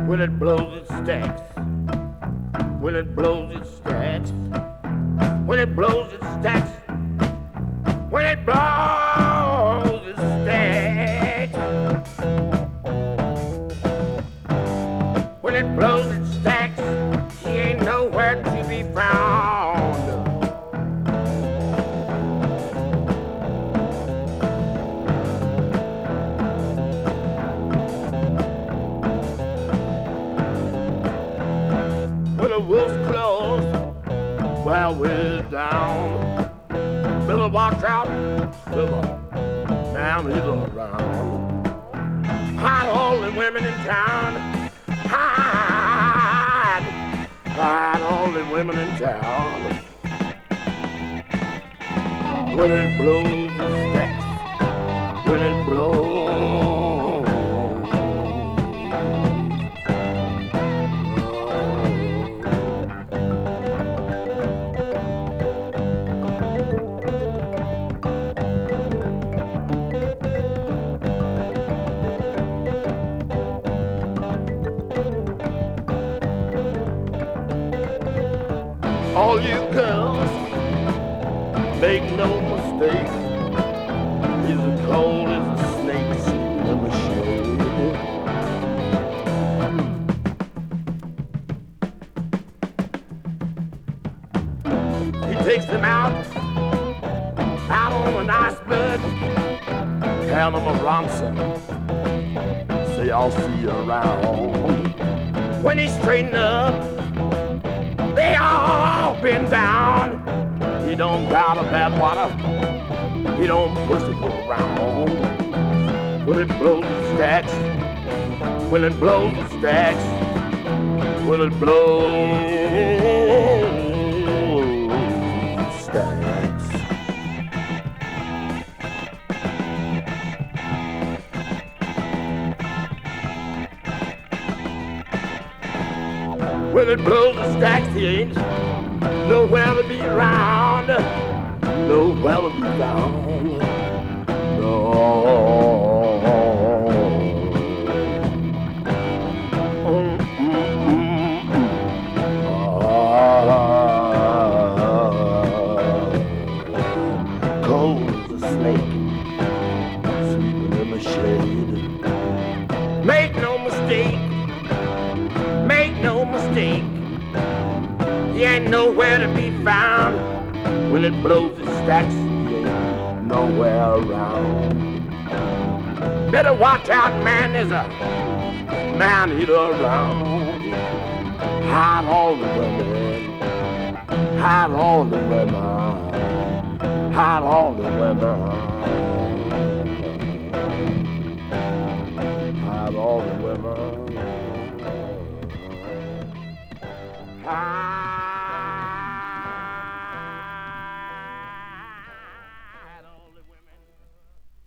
When it blows, it stacks. When it blows, it stacks. When it blows, it stacks. When it blows, it stacks. When it blows, it stacks. He ain't nowhere to be found. When the wolf's close, well, we're down. Billy walks out, Billy, now he's around. Hide all the women in town. Hide all the women in town. When it blows, it stacks. When it blows. All you girls, make no mistake, he's as cold as a snake in the shade. He takes them out on an iceberg, count them a ransom, say I'll see you around. When he's straightened up, they all been down. He don't bow to bad water. He don't push it around. When it blows, it stacks. When it blows, it stacks. When it blows, it stacks. When it blows, it stacks. He ain't nowhere to be around. Nowhere to be found. No. Cold as a snake, sleeping in the shade. Make no mistake. Make no mistake, he ain't nowhere to be found. When it blows, it stacks, he ain't nowhere around. Better watch out, man, there's a man-eater around. Hide all the women, hide all the women, hide all the women, hide all the women.